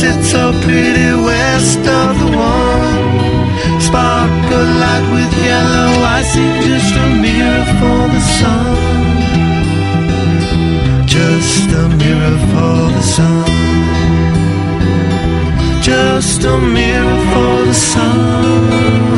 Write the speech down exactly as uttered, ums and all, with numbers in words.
sits so pretty west of the one. Sparkle light with yellow, I seem just a mirror for the sun. Just a mirror for the sun. Just a mirror for the sun.